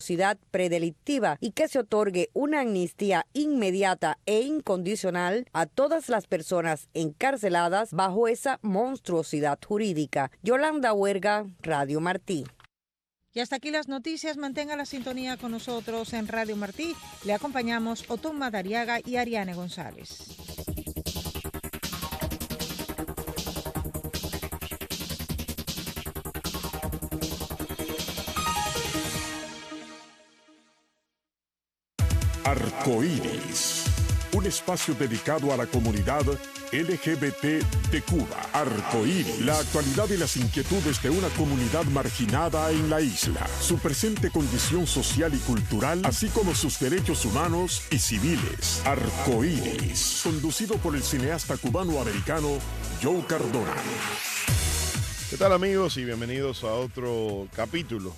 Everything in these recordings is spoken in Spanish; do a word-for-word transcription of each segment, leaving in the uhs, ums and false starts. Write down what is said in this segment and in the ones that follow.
predelictiva y que se otorgue una amnistía inmediata e incondicional a todas las personas encarceladas bajo esa monstruosidad jurídica. Yolanda Huerga, Radio Martí. Y hasta aquí las noticias. Mantenga la sintonía con nosotros en Radio Martí. Le acompañamos Otón Madariaga y Ariane González. Arcoíris, un espacio dedicado a la comunidad L G B T de Cuba. Arcoíris, la actualidad y las inquietudes de una comunidad marginada en la isla, su presente condición social y cultural, así como sus derechos humanos y civiles. Arcoíris, conducido por el cineasta cubano-americano Joe Cardona. ¿Qué tal, amigos? Y bienvenidos a otro capítulo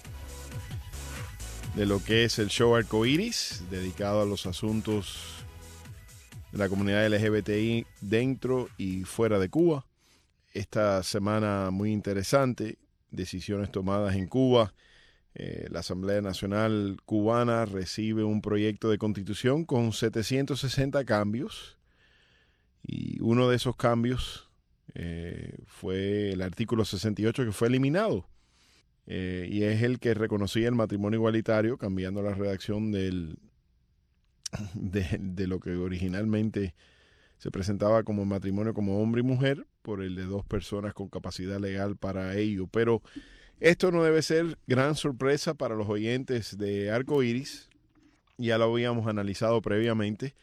de lo que es el show Arcoíris, dedicado a los asuntos de la comunidad L G B T I dentro y fuera de Cuba. Esta semana muy interesante, decisiones tomadas en Cuba. Eh, la Asamblea Nacional Cubana recibe un proyecto de constitución con setecientos sesenta cambios, y uno de esos cambios eh, fue el artículo sesenta y ocho, que fue eliminado. Eh, y es el que reconocía el matrimonio igualitario, cambiando la redacción del, de, de lo que originalmente se presentaba como matrimonio como hombre y mujer, por el de dos personas con capacidad legal para ello. Pero esto no debe ser gran sorpresa para los oyentes de Arcoíris. Ya lo habíamos analizado previamente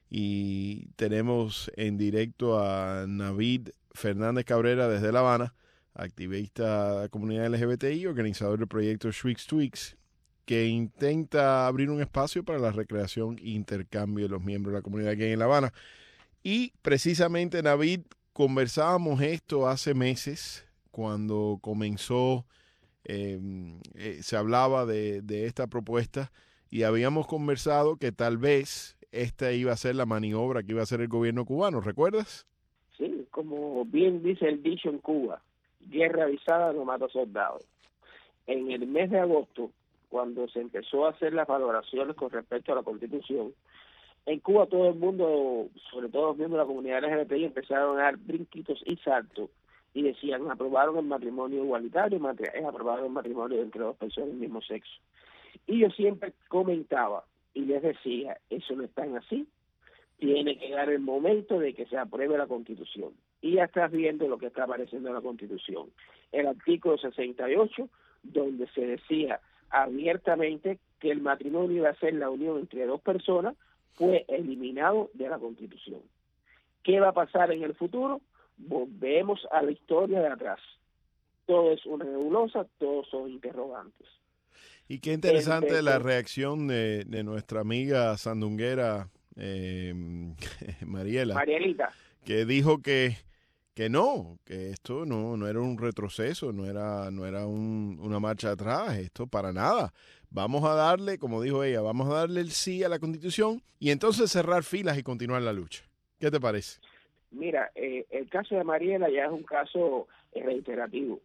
y tenemos en directo a Navid Fernández Cabrera desde La Habana, activista de la comunidad L G B T I, organizador del proyecto Shwix Twix, que intenta abrir un espacio para la recreación e intercambio de los miembros de la comunidad gay en La Habana. Y precisamente, Navid, conversábamos esto hace meses, cuando comenzó, eh, eh, se hablaba de, de esta propuesta, y habíamos conversado que tal vez esta iba a ser la maniobra que iba a hacer el gobierno cubano, ¿recuerdas? Sí, como bien dice el dicho en Cuba, guerra avisada no mata soldados. En el mes de agosto, cuando se empezó a hacer las valoraciones con respecto a la Constitución, en Cuba todo el mundo, sobre todo los miembros de la comunidad L G B T I, empezaron a dar brinquitos y saltos y decían, aprobaron el matrimonio igualitario, aprobaron el matrimonio entre dos personas del mismo sexo. Y yo siempre comentaba y les decía, eso no es tan así, tiene que llegar el momento de que se apruebe la Constitución. Y ya estás viendo lo que está apareciendo en la Constitución. El artículo sesenta y ocho, donde se decía abiertamente que el matrimonio iba a ser la unión entre dos personas, fue eliminado de la Constitución. ¿Qué va a pasar en el futuro? Volvemos a la historia de atrás. Todo es una nebulosa, todos son interrogantes. Y qué interesante Entre, la reacción de, de nuestra amiga sandunguera eh, Mariela. Marielita. Que dijo que que no, que esto no, no era un retroceso, no era, no era un, una marcha atrás, esto para nada. Vamos a darle, como dijo ella, vamos a darle el sí a la Constitución y entonces cerrar filas y continuar la lucha. ¿Qué te parece? Mira, eh, el caso de Mariela ya es un caso eh, reiterativo.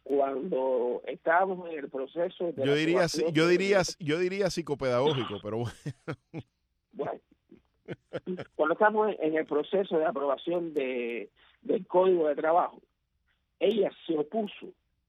Cuando estábamos en el proceso de yo diría, yo de... diría, yo diría psicopedagógico, pero bueno. Bueno, cuando estamos en el proceso de aprobación de del Código de Trabajo, ella se opuso,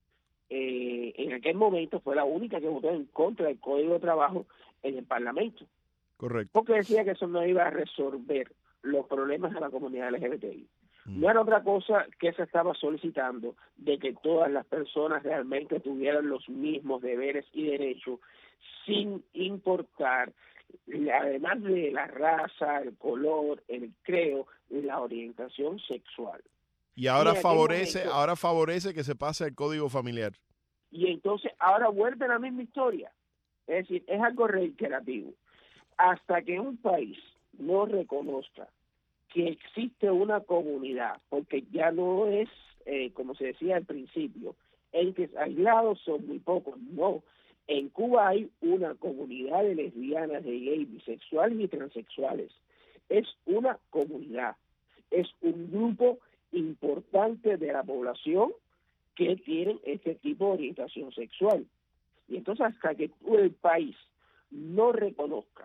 eh, en aquel momento fue la única que votó en contra del Código de Trabajo en el Parlamento. Correcto. Porque decía que eso no iba a resolver los problemas de la comunidad L G B T I. Mm. No era otra cosa que se estaba solicitando de que todas las personas realmente tuvieran los mismos deberes y derechos sin importar, además de la raza, el color, el credo, la orientación sexual. Y ahora y favorece, momento, ahora favorece que se pase el código familiar. Y entonces ahora vuelve la misma historia. Es decir, es algo reiterativo. Hasta que un país no reconozca que existe una comunidad, porque ya no es, eh, como se decía al principio, entes aislados son muy pocos, no. En Cuba hay una comunidad de lesbianas, de gays, bisexuales y transexuales. Es una comunidad, es un grupo importante de la población que tienen este tipo de orientación sexual. Y entonces hasta que el país no reconozca,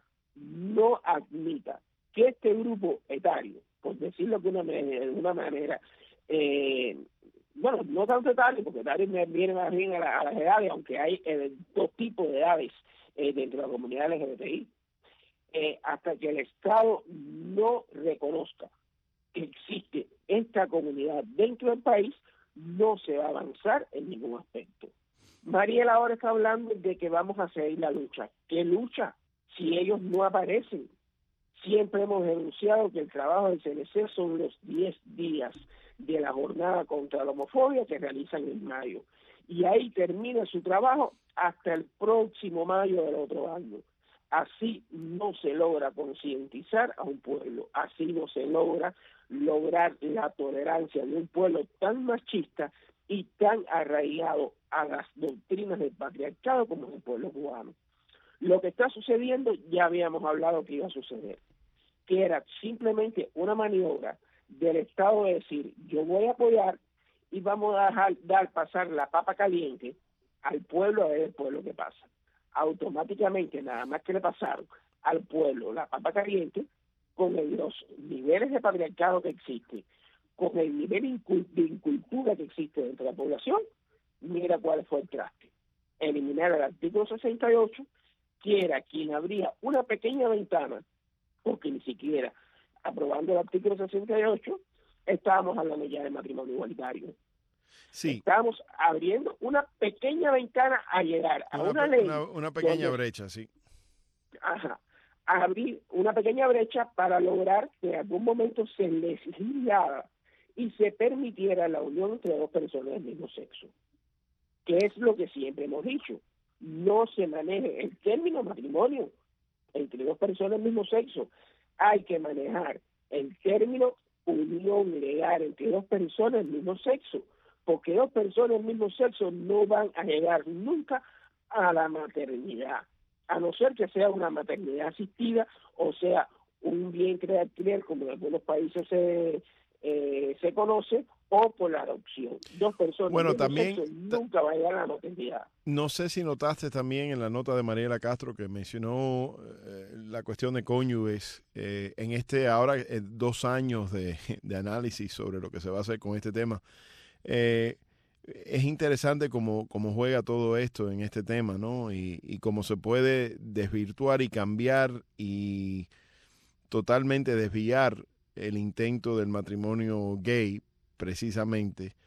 no admita que este grupo etario, por decirlo de una, de una manera, eh, bueno, no tanto etario, porque etario viene más bien a, la, a las edades, aunque hay eh, dos tipos de edades eh, dentro de la comunidad L G B T I, eh, hasta que el Estado no reconozca que existe esta comunidad dentro del país, no se va a avanzar en ningún aspecto. Mariela ahora está hablando de que vamos a seguir la lucha. ¿Qué lucha? Si ellos no aparecen. Siempre hemos denunciado que el trabajo del C N C son los diez días de la jornada contra la homofobia que realizan en mayo. Y ahí termina su trabajo hasta el próximo mayo del otro año. Así no se logra concientizar a un pueblo, así no se logra lograr la tolerancia de un pueblo tan machista y tan arraigado a las doctrinas del patriarcado como el pueblo cubano. Lo que está sucediendo ya habíamos hablado que iba a suceder, que era simplemente una maniobra del Estado de decir, yo voy a apoyar y vamos a dejar dar pasar la papa caliente al pueblo a ver el pueblo que pasa. Automáticamente, nada más que le pasaron al pueblo la papa caliente, con el, los niveles de patriarcado que existe, con el nivel de incultura que existe dentro de la población, mira cuál fue el traste. Eliminar el artículo sesenta y ocho, que era quien abría una pequeña ventana, porque ni siquiera aprobando el artículo sesenta y ocho, estábamos hablando ya de matrimonio igualitario. Sí. Estamos abriendo una pequeña ventana a llegar a una, una ley. Una, una pequeña donde, brecha, sí. Ajá. A abrir una pequeña brecha para lograr que en algún momento se legislara y se permitiera la unión entre dos personas del mismo sexo. Que es lo que siempre hemos dicho. No se maneje el término matrimonio entre dos personas del mismo sexo. Hay que manejar el término unión legal entre dos personas del mismo sexo, porque dos personas del mismo sexo no van a llegar nunca a la maternidad, a no ser que sea una maternidad asistida o sea un vientre de alquiler, como en algunos países se, eh, se conoce, o por la adopción. Dos personas bueno, del mismo también, sexo nunca van a llegar a la maternidad. No sé si notaste también en la nota de Mariela Castro que mencionó eh, la cuestión de cónyuges eh, en este ahora eh, dos años de, de análisis sobre lo que se va a hacer con este tema. Eh, es interesante cómo, cómo juega todo esto en este tema, ¿no? Y, y cómo se puede desvirtuar y cambiar y totalmente desviar el intento del matrimonio gay, precisamente,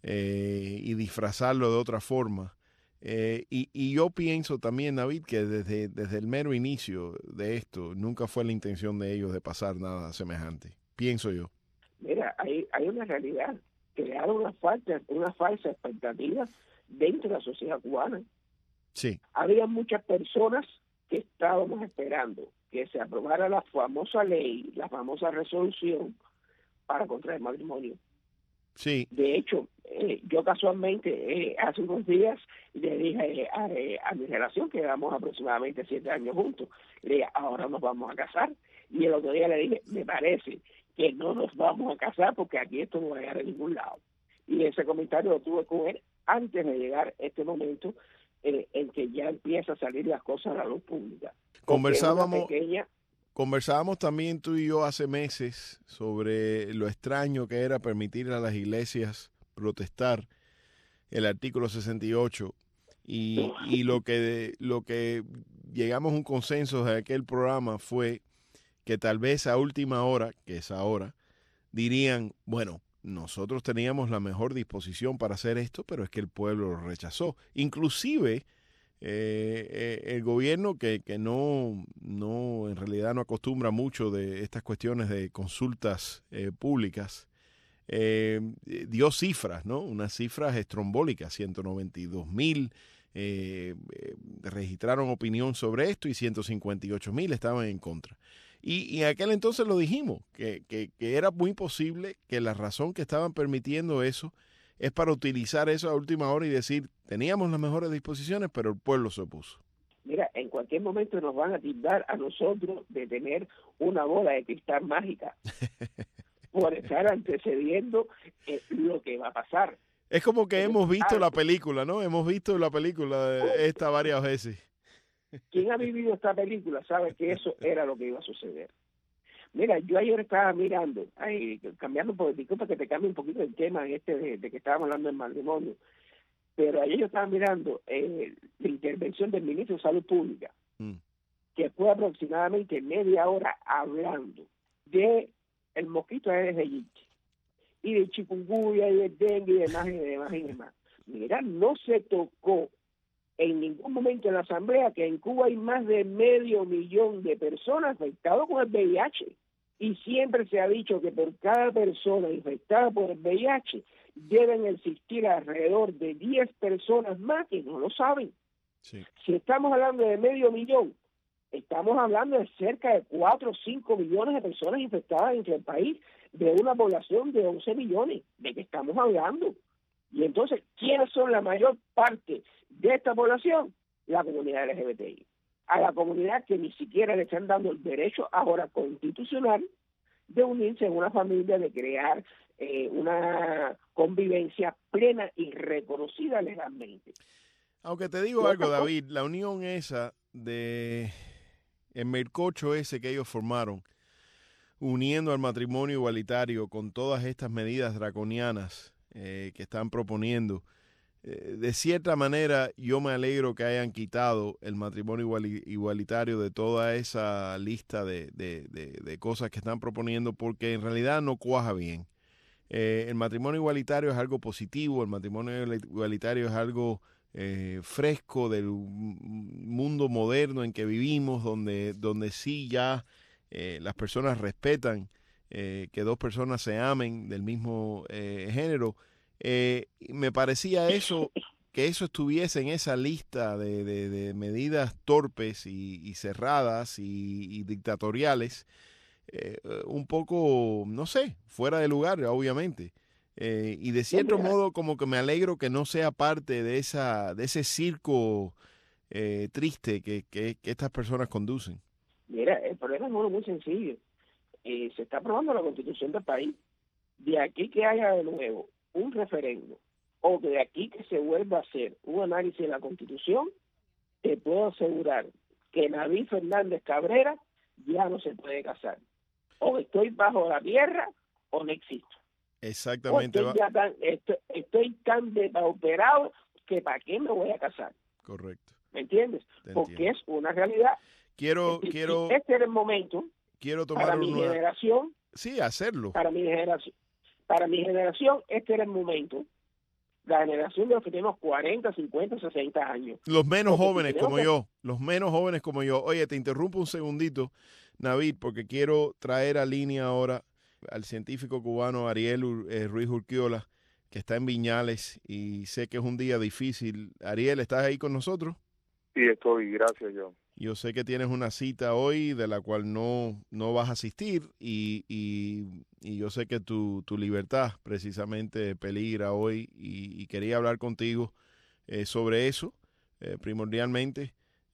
eh, y disfrazarlo de otra forma. Eh, y, y yo pienso también, David, que desde, desde el mero inicio de esto, nunca fue la intención de ellos de pasar nada semejante. Pienso yo. Mira, hay, hay una realidad. Crearon una falsa, una falsa expectativa dentro de la sociedad cubana. Sí. Había muchas personas que estábamos esperando que se aprobara la famosa ley, la famosa resolución para contraer matrimonio. Sí. De hecho, eh, yo casualmente eh, hace unos días le dije eh, a, eh, a mi relación, que llevamos aproximadamente siete años juntos, le dije, ahora nos vamos a casar. Y el otro día le dije, me parece que no nos vamos a casar porque aquí esto no va a llegar a ningún lado. Y ese comentario lo tuve con él antes de llegar este momento eh, en que ya empieza a salir las cosas a la luz pública. Conversábamos, pequeña... conversábamos también tú y yo hace meses sobre lo extraño que era permitir a las iglesias protestar el artículo sesenta y ocho y, y lo que lo que llegamos a un consenso de aquel programa fue que tal vez a última hora, que es ahora, dirían, bueno, nosotros teníamos la mejor disposición para hacer esto, pero es que el pueblo lo rechazó. Inclusive eh, eh, el gobierno que, que no, no, en realidad no acostumbra mucho de estas cuestiones de consultas eh, públicas, eh, dio cifras, ¿no? Unas cifras estrombólicas, ciento noventa y dos mil eh, eh, registraron opinión sobre esto y ciento cincuenta y ocho mil estaban en contra. Y, y en aquel entonces lo dijimos, que, que, que era muy posible que la razón que estaban permitiendo eso es para utilizar eso a última hora y decir, teníamos las mejores disposiciones, pero el pueblo se opuso. Mira, en cualquier momento nos van a tildar a nosotros de tener una bola de cristal mágica por estar antecediendo eh, lo que va a pasar. Es como que hemos visto la película, ¿no? Hemos visto la película esta varias veces. Quien ha vivido esta película sabe que eso era lo que iba a suceder. Mira, yo ayer estaba mirando, ay, cambiando un poco, disculpa que te cambie un poquito el tema este de, de que estábamos hablando del matrimonio, pero ayer yo estaba mirando eh, la intervención del ministro de Salud Pública, mm. que fue aproximadamente media hora hablando de el mosquito Aedes aegypti y de chikungunya y del dengue y demás y demás y demás. Mira, no se tocó en ningún momento en la asamblea que en Cuba hay más de medio millón de personas afectadas con el V I H. Y siempre se ha dicho que por cada persona infectada por el V I H deben existir alrededor de diez personas más que no lo saben. Sí. Si estamos hablando de medio millón, estamos hablando de cerca de cuatro o cinco millones de personas infectadas en el país, de una población de once millones. ¿De qué estamos hablando? Y entonces, ¿quiénes son la mayor parte de esta población? La comunidad L G B T I. A la comunidad que ni siquiera le están dando el derecho ahora constitucional de unirse en una familia, de crear eh, una convivencia plena y reconocida legalmente. Aunque te digo algo, David, la unión esa de el mercocho ese que ellos formaron, uniendo al matrimonio igualitario con todas estas medidas draconianas eh, que están proponiendo, de cierta manera yo me alegro que hayan quitado el matrimonio igualitario de toda esa lista de, de, de, de cosas que están proponiendo, porque en realidad no cuaja bien. Eh, el matrimonio igualitario es algo positivo, el matrimonio igualitario es algo eh, fresco del mundo moderno en que vivimos, donde, donde sí ya eh, las personas respetan eh, que dos personas se amen del mismo eh, género. Eh, me parecía eso, que eso estuviese en esa lista de, de, de medidas torpes y, y cerradas y, y dictatoriales, eh, un poco, no sé, fuera de lugar, obviamente. Eh, y de cierto modo como que me alegro que no sea parte de esa de ese circo eh, triste que, que, que estas personas conducen. Mira, el problema es uno muy sencillo. Eh, se está aprobando la Constitución del país. De aquí que haya de nuevo un referendo, o de aquí que se vuelva a hacer un análisis de la Constitución, te puedo asegurar que Naví Fernández Cabrera ya no se puede casar. O estoy bajo la tierra o no existo. Exactamente. O estoy, ya tan, estoy, estoy tan depauperado que ¿para qué me voy a casar? Correcto. ¿Me entiendes? Te Porque entiendo. Es una realidad. Quiero, este, quiero. Este era el momento quiero tomar para mi una... generación. Sí, hacerlo. Para mi generación. Para mi generación, este era el momento, la generación de los que tenemos cuarenta, cincuenta, sesenta años. Los menos porque jóvenes si como que... yo, los menos jóvenes como yo. Oye, te interrumpo un segundito, Navid, porque quiero traer a línea ahora al científico cubano Ariel eh, Ruiz Urquiola, que está en Viñales y sé que es un día difícil. Ariel, ¿estás ahí con nosotros? Sí, estoy, gracias, John. Yo sé que tienes una cita hoy de la cual no, no vas a asistir y, y, y yo sé que tu, tu libertad precisamente peligra hoy y, y quería hablar contigo eh, sobre eso, eh, primordialmente.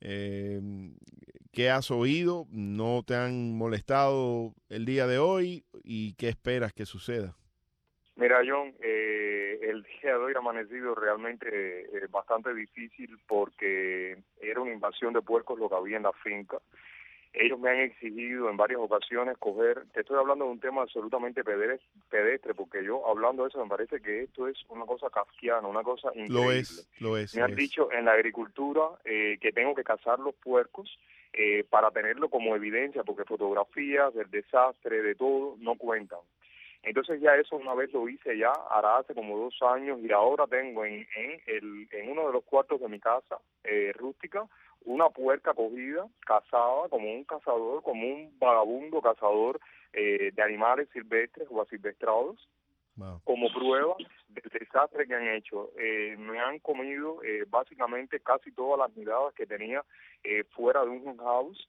Eh, ¿Qué has oído? ¿No te han molestado el día de hoy? ¿Y qué esperas que suceda? Mira, John, eh, el día de hoy ha amanecido realmente eh, bastante difícil porque era una invasión de puercos lo que había en la finca. Ellos me han exigido en varias ocasiones coger, te estoy hablando de un tema absolutamente pedestre, porque yo hablando de eso me parece que esto es una cosa kafkiana, una cosa increíble. Lo es, lo es. Me han es. dicho en la agricultura eh, que tengo que cazar los puercos eh, para tenerlo como evidencia, porque fotografías del desastre, de todo, no cuentan. Entonces ya eso una vez lo hice ya, hará hace como dos años, y ahora tengo en en, el, en uno de los cuartos de mi casa eh, rústica una puerca cogida, cazada como un cazador, como un vagabundo cazador eh, de animales silvestres o asilvestrados, wow. Como prueba del desastre que han hecho. Eh, me han comido eh, básicamente casi todas las miradas que tenía eh, fuera de un house.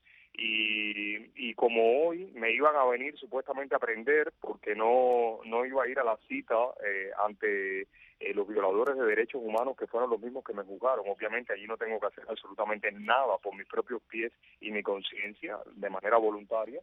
Y, y como hoy me iban a venir supuestamente a prender porque no no iba a ir a la cita eh, ante eh, los violadores de derechos humanos que fueron los mismos que me juzgaron. Obviamente allí no tengo que hacer absolutamente nada por mis propios pies y mi conciencia de manera voluntaria,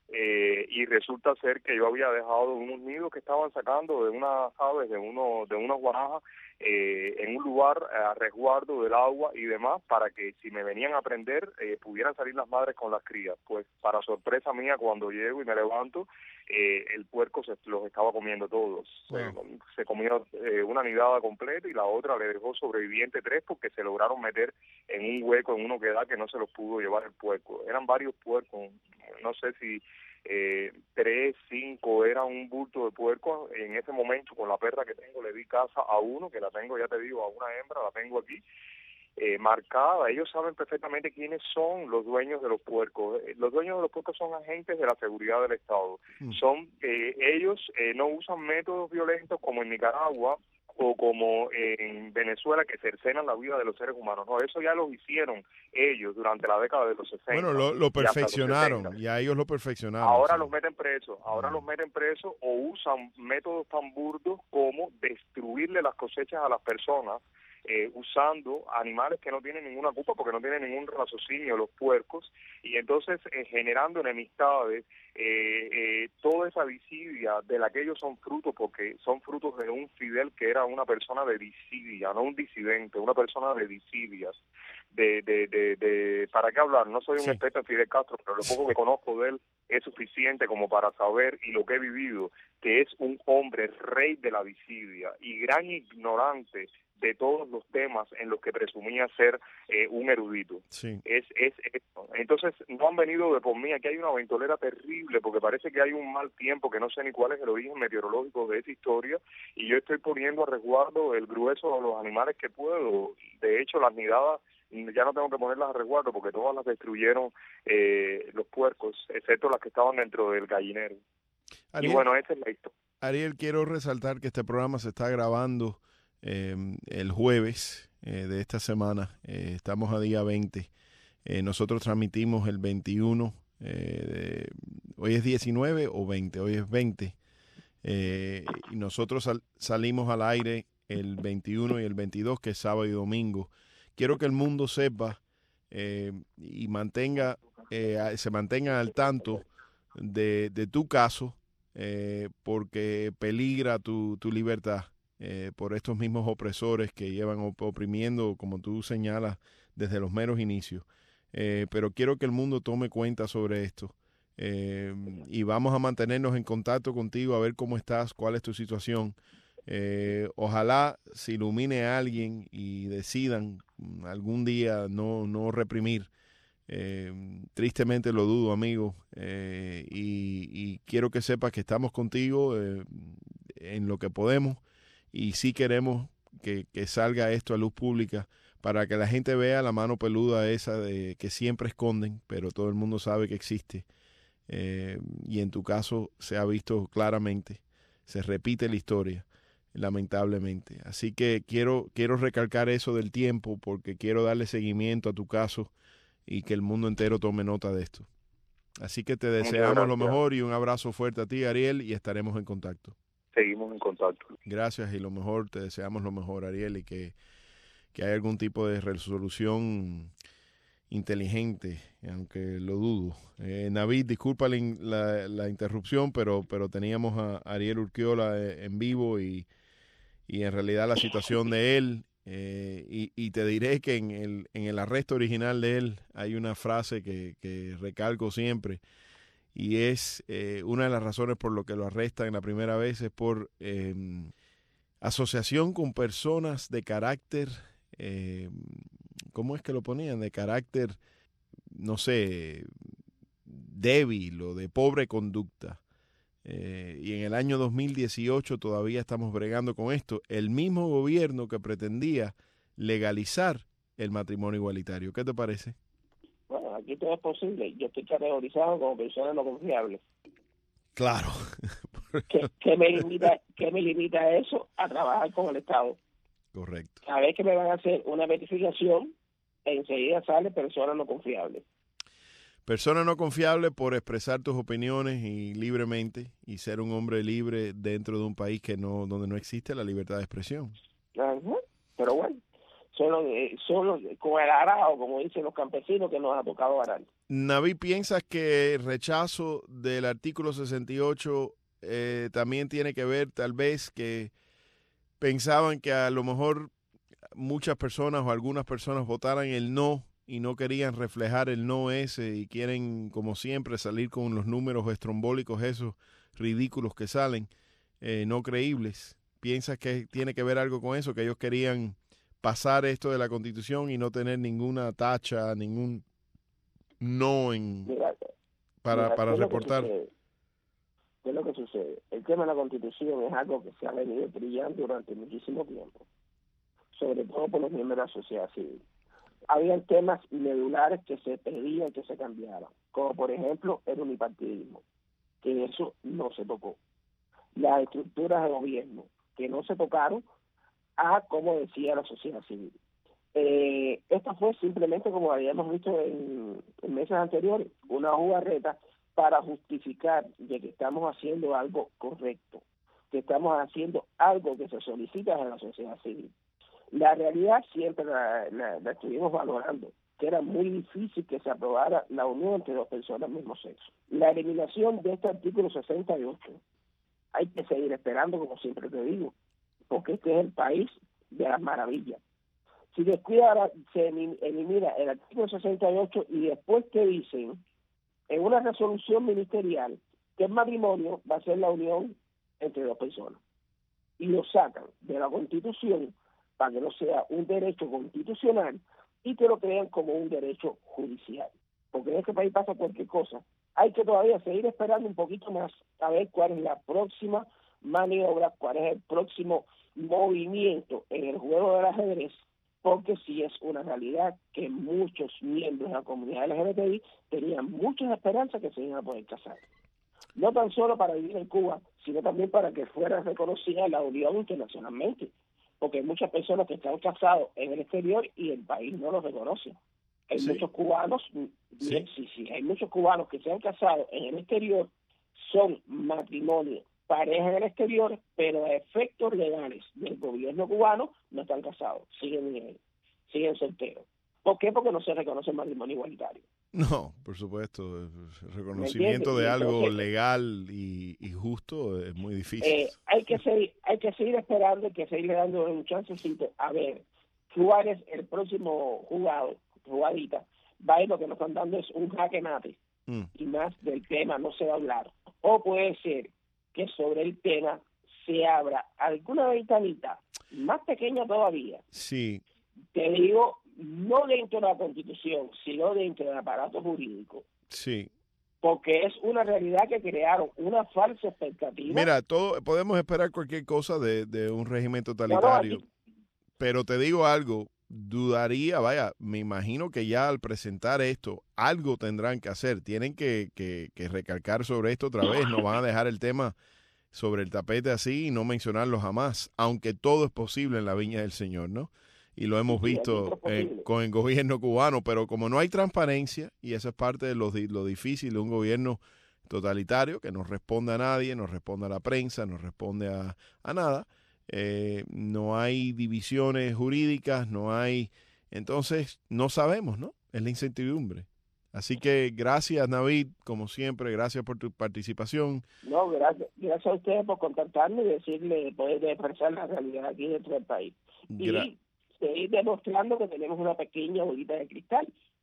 Eh, y resulta ser que yo había dejado unos nidos que estaban sacando de unas aves, de uno, de unas guarajas, eh, en un lugar a resguardo del agua y demás, para que si me venían a prender, eh, pudieran salir las madres con las crías. Pues para sorpresa mía, cuando llego y me levanto, eh, el puerco se los estaba comiendo todos. Wow. Se, se comió eh, una nidada completa y la otra le dejó sobreviviente tres, porque se lograron meter en un hueco, en una oquedad que no se los pudo llevar el puerco. Eran varios puercos, no sé si eh, tres, cinco, era un bulto de puerco. En ese momento, con la perra que tengo, le di caza a uno, que la tengo, ya te digo, a una hembra, la tengo aquí, eh, marcada. Ellos saben perfectamente quiénes son los dueños de los puercos. Los dueños de los puercos son agentes de la seguridad del Estado. Mm. Son eh, ellos eh, no usan métodos violentos como en Nicaragua o como en Venezuela, que cercenan la vida de los seres humanos. No, eso ya lo hicieron ellos durante la década de los sesenta. Bueno, lo, lo perfeccionaron, ya ellos lo perfeccionaron. Ahora sí. los meten presos, ahora Mm. los meten presos o usan métodos tan burdos como destruirle las cosechas a las personas, eh, usando animales que no tienen ninguna culpa, porque no tienen ningún raciocinio, los puercos, y entonces eh, generando enemistades, eh, eh, toda esa disidia de la que ellos son frutos, porque son frutos de un Fidel que era una persona de disidia, no un disidente, una persona de disidias. De, de, de, de, ¿para qué hablar? No soy un sí. experto en Fidel Castro, pero lo poco que conozco de él es suficiente como para saber, y lo que he vivido, que es un hombre rey de la disidia y gran ignorante de todos los temas en los que presumía ser eh, un erudito. Sí. Es, es esto. Entonces, no han venido de por mí. Aquí hay una ventolera terrible, porque parece que hay un mal tiempo, que no sé ni cuál es el origen meteorológico de esa historia, y yo estoy poniendo a resguardo el grueso de los animales que puedo. De hecho, las nidadas ya no tengo que ponerlas a resguardo, porque todas las destruyeron eh, los puercos, excepto las que estaban dentro del gallinero. Ariel, y bueno, esa es la historia. Ariel, quiero resaltar que este programa se está grabando Eh, el jueves eh, de esta semana. Eh, estamos a día veinte. Eh, nosotros transmitimos el veintiuno. Eh, de, hoy es diecinueve o veinte. Hoy es veinte. Eh, y nosotros sal, salimos al aire el veintiuno y el veintidós, que es sábado y domingo. Quiero que el mundo sepa eh, y mantenga, eh, se mantenga al tanto de, de tu caso, eh, porque peligra tu, tu libertad. Eh, por estos mismos opresores que llevan op oprimiendo, como tú señalas, desde los meros inicios. Eh, pero quiero que el mundo tome cuenta sobre esto. Eh, y vamos a mantenernos en contacto contigo, a ver cómo estás, cuál es tu situación. Eh, ojalá se ilumine a alguien y decidan algún día no, no reprimir. Eh, tristemente lo dudo, amigo. Eh, y, y quiero que sepas que estamos contigo eh, en lo que podemos. Y sí queremos que, que salga esto a luz pública para que la gente vea la mano peluda esa de que siempre esconden, pero todo el mundo sabe que existe. Eh, y en tu caso se ha visto claramente, se repite la historia, lamentablemente. Así que quiero, quiero recalcar eso del tiempo, porque quiero darle seguimiento a tu caso y que el mundo entero tome nota de esto. Así que te deseamos lo mejor y un abrazo fuerte a ti, Ariel, y estaremos en contacto. Seguimos en contacto. Gracias, y lo mejor, te deseamos lo mejor, Ariel, y que, que haya algún tipo de resolución inteligente, aunque lo dudo. Eh, Navid, disculpa la, la, la interrupción, pero, pero teníamos a Ariel Urquiola en vivo y, y en realidad la situación de él, eh, y, y te diré que en el, en el arresto original de él hay una frase que, que recalco siempre. Y es eh, una de las razones por lo que lo arrestan la primera vez es por eh, asociación con personas de carácter, eh, ¿cómo es que lo ponían? De carácter, no sé, débil o de pobre conducta. Eh, y en el año dos mil dieciocho todavía estamos bregando con esto. El mismo gobierno que pretendía legalizar el matrimonio igualitario. ¿Qué te parece? Bueno, aquí todo es posible. Yo estoy categorizado como persona no confiable. Claro. ¿Qué, qué, me limita, ¿Qué me limita eso? A trabajar con el Estado. Correcto. Cada vez que me van a hacer una verificación, enseguida sale persona no confiable. Persona no confiable por expresar tus opiniones y libremente, y ser un hombre libre dentro de un país que no donde no existe la libertad de expresión. Ajá. Pero bueno. Solo, solo con el arado, como dicen los campesinos, que nos ha tocado arar. Naví, ¿piensas que el rechazo del artículo sesenta y ocho eh, también tiene que ver tal vez que pensaban que a lo mejor muchas personas o algunas personas votaran el no y no querían reflejar el no ese y quieren, como siempre, salir con los números estrombólicos esos ridículos que salen, eh, no creíbles? ¿Piensas que tiene que ver algo con eso, que ellos querían pasar esto de la Constitución y no tener ninguna tacha, ningún no en Mira, para, mira, para ¿qué es lo que reportar? sucede? ¿Qué es lo que sucede? El tema de la Constitución es algo que se ha venido brillando durante muchísimo tiempo, sobre todo por los miembros de la sociedad civil. Habían temas medulares que se pedían que se cambiaran, como por ejemplo el unipartidismo, que eso no se tocó. Las estructuras de gobierno, que no se tocaron, a como decía la sociedad civil. Eh, esto fue simplemente, como habíamos visto en, en meses anteriores, una jugarreta para justificar de que estamos haciendo algo correcto, que estamos haciendo algo que se solicita de la sociedad civil. La realidad siempre la, la, la estuvimos valorando, que era muy difícil que se aprobara la unión entre dos personas del mismo sexo. La eliminación de este artículo sesenta y ocho hay que seguir esperando, como siempre te digo, porque este es el país de las maravillas. Si descuida, ahora se elimina el artículo sesenta y ocho y después te dicen en una resolución ministerial que el matrimonio va a ser la unión entre dos personas y lo sacan de la Constitución para que no sea un derecho constitucional y que lo crean como un derecho judicial. Porque en este país pasa cualquier cosa. Hay que todavía seguir esperando un poquito más a ver cuál es la próxima maniobra, cuál es el próximo movimiento en el juego del ajedrez, porque sí es una realidad que muchos miembros de la comunidad L G B T I tenían muchas esperanzas que se iban a poder casar. No tan solo para vivir en Cuba, sino también para que fuera reconocida la unión internacionalmente, porque hay muchas personas que están casados en el exterior y el país no los reconoce. Hay sí. muchos cubanos, sí. sí, sí, hay muchos cubanos que se han casado en el exterior, son matrimonios, parejas en el exterior, pero a efectos legales del gobierno cubano no están casados, siguen, siguen solteros. ¿Por qué? Porque no se reconoce el matrimonio igualitario. No, por supuesto, el reconocimiento de algo Entonces, legal y, y justo es muy difícil. Eh, hay que seguir, hay que seguir esperando, hay que seguir dando un chancecito a ver cuál es el próximo jugado, jugadita. Va y lo que nos están dando es un jaque mate mm. y más del tema no se va a hablar. O puede ser que sobre el tema se abra alguna ventanita más pequeña todavía. Sí. Te digo, no dentro de la Constitución, sino dentro del aparato jurídico. Sí. Porque es una realidad que crearon una falsa expectativa. Mira, todo podemos esperar cualquier cosa de, de un régimen totalitario, no, no, aquí... pero te digo algo, dudaría, vaya, me imagino que ya al presentar esto, algo tendrán que hacer, tienen que, que, que recalcar sobre esto otra vez, no van a dejar el tema sobre el tapete así y no mencionarlo jamás, aunque todo es posible en la viña del Señor, ¿no? Y lo hemos visto eh, con el gobierno cubano, pero como no hay transparencia, y eso es parte de lo, lo difícil de un gobierno totalitario, que no responde a nadie, no responde a la prensa, no responde a, a nada, eh, no hay divisiones jurídicas, no hay, entonces no sabemos, ¿no? Es la incertidumbre. Así que gracias, Navid, como siempre, gracias por tu participación. No, gracias, gracias a ustedes por contactarme y decirle, poder expresar la realidad aquí dentro del país. Gra y seguir demostrando que tenemos una pequeña bolita de cristal.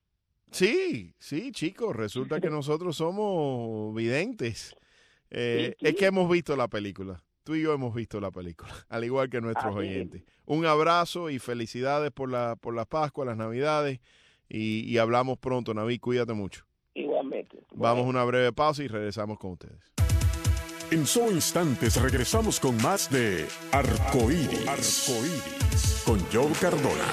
Sí, sí, chicos, resulta que nosotros somos videntes. Eh, sí, sí. Es que hemos visto la película. Tú y yo hemos visto la película, al igual que nuestros ah, oyentes. Sí. Un abrazo y felicidades por la por las Pascuas, las Navidades. Y, y hablamos pronto, Navid, cuídate mucho. Igualmente. Vamos a una breve pausa y regresamos con ustedes. En solo instantes regresamos con más de Arcoíris, Arcoíris con Joe Cardona.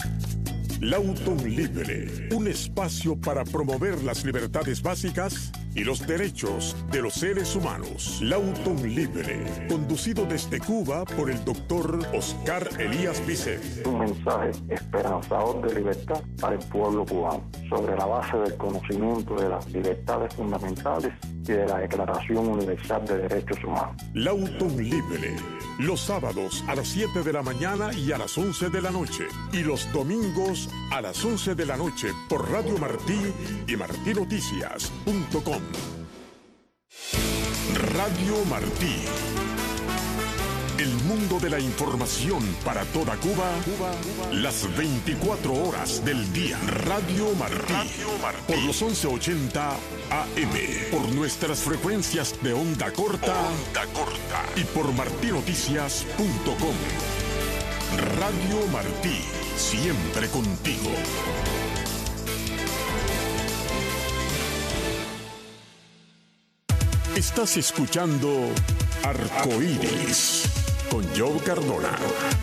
Lauton Libre, un espacio para promover las libertades básicas y los derechos de los seres humanos. Lauton Libre, conducido desde Cuba por el doctor Oscar Elías Bicet. Un mensaje esperanzador de libertad para el pueblo cubano, sobre la base del conocimiento de las libertades fundamentales y de la Declaración Universal de Derechos Humanos. Lauton Libre, los sábados a las siete de la mañana y a las once de la noche, y los domingos a las once de la noche por Radio Martí y martí noticias punto com. Radio Martí. El mundo de la información para toda Cuba, Cuba, Cuba, las veinticuatro horas del día. Radio Martí, Radio Martí. Por los once ochenta A M, por nuestras frecuencias de onda corta, onda corta y por martí noticias punto com. Radio Martí, siempre contigo. Estás escuchando Arcoíris con Joe Cardona.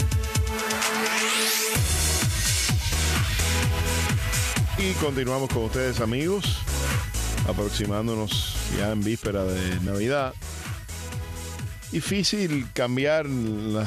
Y continuamos con ustedes, amigos, aproximándonos ya en víspera de Navidad. Difícil cambiar la,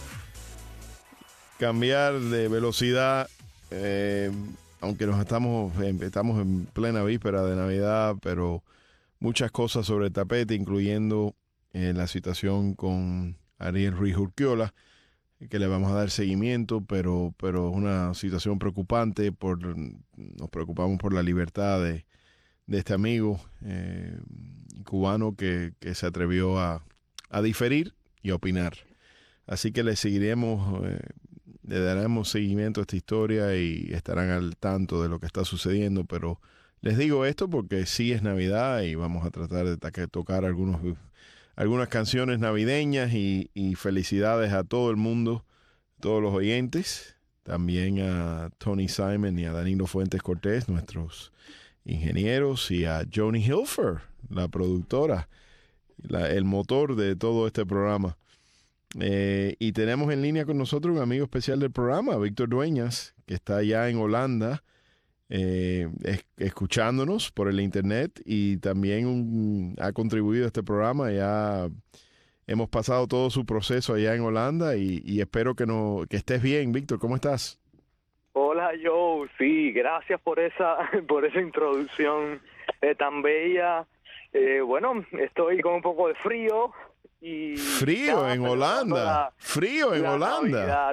cambiar de velocidad, eh, aunque nos estamos, estamos en plena víspera de Navidad, pero muchas cosas sobre el tapete, incluyendo eh, la situación con Ariel Ruiz Urquiola, que le vamos a dar seguimiento, pero pero es una situación preocupante. Por, nos preocupamos por la libertad de, de este amigo eh, cubano que, que se atrevió a, a diferir y a opinar. Así que le seguiremos, eh, le daremos seguimiento a esta historia y estarán al tanto de lo que está sucediendo, pero les digo esto porque sí es Navidad y vamos a tratar de ta- tocar algunos, algunas canciones navideñas y, y felicidades a todo el mundo, todos los oyentes, también a Tony Simon y a Danilo Fuentes Cortés, nuestros ingenieros, y a Joni Hilfer, la productora, la, el motor de todo este programa. Eh, y tenemos en línea con nosotros un amigo especial del programa, Víctor Dueñas, que está allá en Holanda, Eh, es, escuchándonos por el internet, y también un, ha contribuido a este programa. Ya hemos pasado todo su proceso allá en Holanda y, y espero que, no, que estés bien. Víctor, ¿cómo estás? Hola, Joe. Sí, gracias por esa por esa introducción eh, tan bella. Eh, bueno, estoy con un poco de frío. Y frío en Holanda, la, frío en Holanda.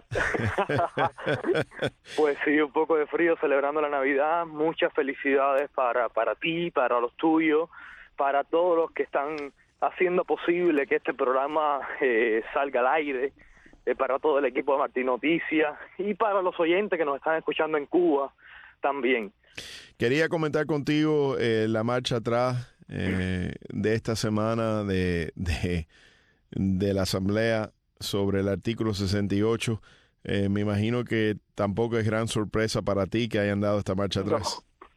Pues sí, un poco de frío celebrando la Navidad. Muchas felicidades para, para ti, para los tuyos, para todos los que están haciendo posible que este programa eh, salga al aire, eh, para todo el equipo de Martí Noticias y para los oyentes que nos están escuchando en Cuba también. Quería comentar contigo eh, la marcha atrás eh, de esta semana de... de de la Asamblea sobre el artículo sesenta y ocho. Eh, me imagino que tampoco es gran sorpresa para ti que hayan dado esta marcha atrás. No,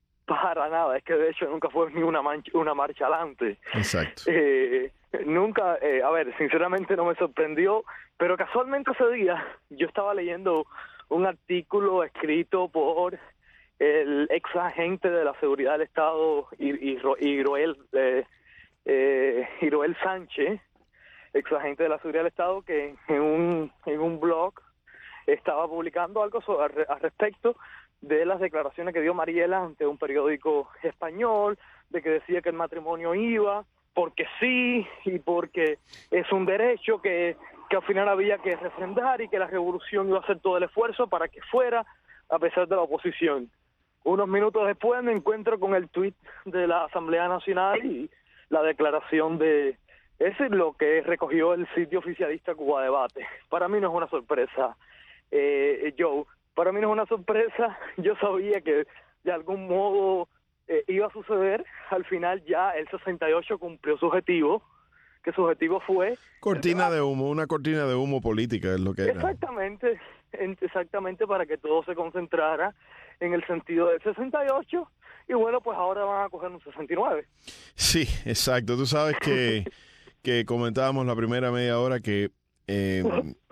para nada, es que de hecho nunca fue ni una, mancha, una marcha adelante. Exacto. Eh, nunca, eh, a ver, sinceramente no me sorprendió, pero casualmente ese día yo estaba leyendo un artículo escrito por el ex agente de la seguridad del Estado, Hiroel eh, eh, Hiroel Sánchez, ex agente de la seguridad del Estado, que en un en un blog estaba publicando algo sobre, al respecto de las declaraciones que dio Mariela ante un periódico español, de que decía que el matrimonio iba porque sí y porque es un derecho que, que al final había que refrendar, y que la revolución iba a hacer todo el esfuerzo para que fuera a pesar de la oposición. Unos minutos después me encuentro con el tuit de la Asamblea Nacional y la declaración de... Ese es lo que recogió el sitio oficialista Cuba Debate. Para mí no es una sorpresa, eh, Joe. Para mí no es una sorpresa. Yo sabía que de algún modo eh, iba a suceder. Al final ya el sesenta y ocho cumplió su objetivo, que su objetivo fue... Cortina de humo, una cortina de humo política es lo que era. Exactamente, exactamente, para que todo se concentrara en el sentido del sesenta y ocho. Y bueno, pues ahora van a coger un sesenta y nueve. Sí, exacto. Tú sabes que... que comentábamos la primera media hora que eh,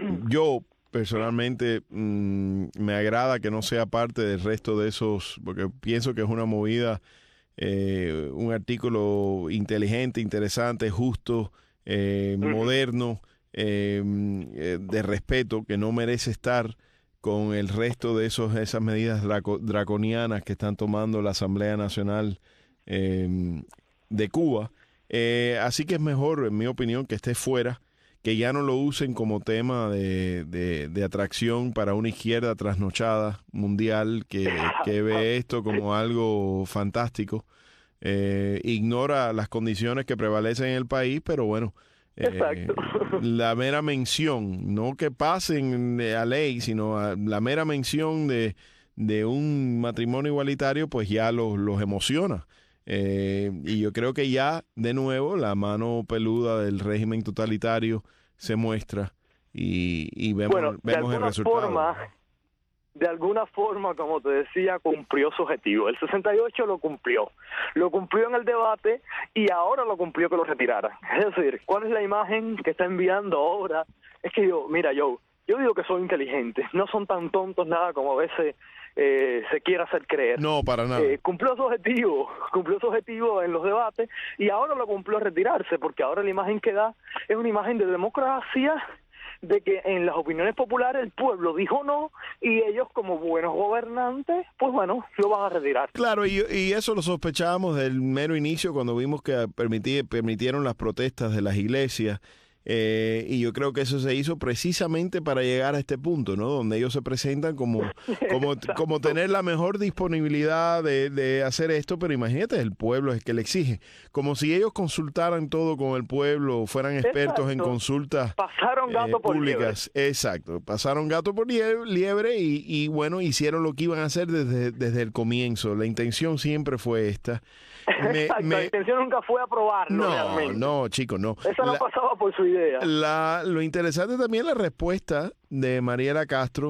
yo personalmente mmm, me agrada que no sea parte del resto de esos, porque pienso que es una movida eh, un artículo inteligente, interesante, justo, eh, uh-huh. moderno, eh, de respeto, que no merece estar con el resto de esos esas medidas draco, draconianas que están tomando la Asamblea Nacional eh, de Cuba. Eh, así que es mejor, en mi opinión, que esté fuera, que ya no lo usen como tema de, de, de atracción para una izquierda trasnochada mundial que, que ve esto como algo fantástico. Eh, ignora las condiciones que prevalecen en el país, pero bueno, eh, la mera mención, no que pasen a ley, sino a la mera mención de, de un matrimonio igualitario, pues ya los, los emociona. Eh, y yo creo que ya, de nuevo, la mano peluda del régimen totalitario se muestra y, y vemos, bueno, vemos el resultado. Forma, de alguna forma, como te decía, cumplió su objetivo. El sesenta y ocho lo cumplió. Lo cumplió en el debate y ahora lo cumplió que lo retiraran. Es decir, ¿cuál es la imagen que está enviando ahora? Es que yo, mira, yo, yo digo que son inteligentes. No son tan tontos nada como a veces eh, se quiere hacer creer. No, para nada. Eh, cumplió su objetivo, cumplió su objetivo en los debates y ahora lo cumplió retirarse, porque ahora la imagen que da es una imagen de democracia, de que en las opiniones populares el pueblo dijo no y ellos como buenos gobernantes, pues bueno, lo van a retirar. Claro, y, y eso lo sospechábamos del mero inicio cuando vimos que permití, permitieron las protestas de las iglesias. Eh, y yo creo que eso se hizo precisamente para llegar a este punto, ¿no? Donde ellos se presentan como como, como tener la mejor disponibilidad de, de hacer esto, pero imagínate, el pueblo es el que le exige. Como si ellos consultaran todo con el pueblo, fueran expertos Exacto. en consultas pasaron gato eh, por públicas. Liebre. Exacto, pasaron gato por liebre y, y bueno, hicieron lo que iban a hacer desde, desde el comienzo. La intención siempre fue esta. Me, Exacto, me... la intención nunca fue aprobarlo no, realmente. No, chicos, no. Eso no la, pasaba por su idea. La, lo interesante también es la respuesta de Mariela Castro,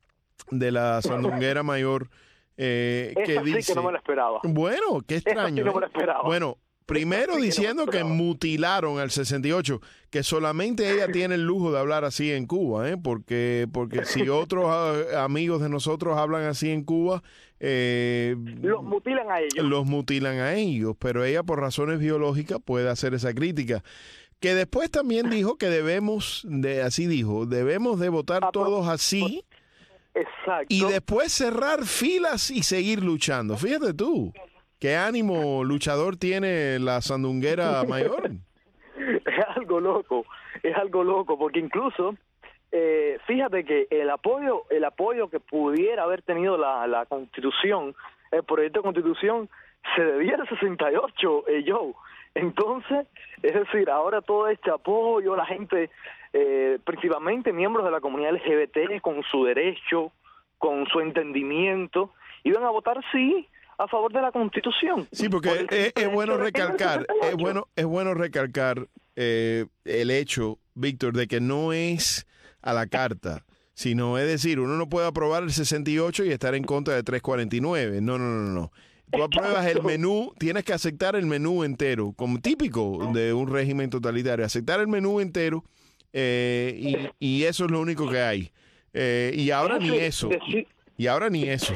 de la sandunguera mayor, eh, que Esa dice... sí que no me lo esperaba. Bueno, qué extraño. Esa sí no me lo esperaba. Bueno, primero sí diciendo que, que mutilaron al sesenta y ocho, que solamente ella tiene el lujo de hablar así en Cuba, ¿eh? porque porque si otros uh, amigos de nosotros hablan así en Cuba, eh, los mutilan a ellos. Los mutilan a ellos, pero ella por razones biológicas puede hacer esa crítica. Que después también dijo que debemos, de así dijo, debemos de votar ah, todos así. Exacto. Y después cerrar filas y seguir luchando. Fíjate tú. ¿Qué ánimo luchador tiene la sandunguera mayor? Es algo loco, es algo loco, porque incluso, eh, fíjate que el apoyo el apoyo que pudiera haber tenido la, la Constitución, el proyecto de Constitución, se debía al sesenta y ocho, eh, Joe. Entonces, es decir, ahora todo este apoyo, la gente, eh, principalmente miembros de la comunidad L G B T, con su derecho, con su entendimiento, iban a votar sí a favor de la Constitución. Sí, porque Por es, es bueno recalcar, es bueno, es bueno recalcar eh, el hecho, Víctor, de que no es a la carta, sino es decir, uno no puede aprobar el sesenta y ocho y estar en contra de trescientos cuarenta y nueve. No, no, no, no. Tú apruebas el menú, tienes que aceptar el menú entero, como típico de un régimen totalitario, aceptar el menú entero eh, y, y eso es lo único que hay. Eh, y ahora ni eso. Y ahora ni eso.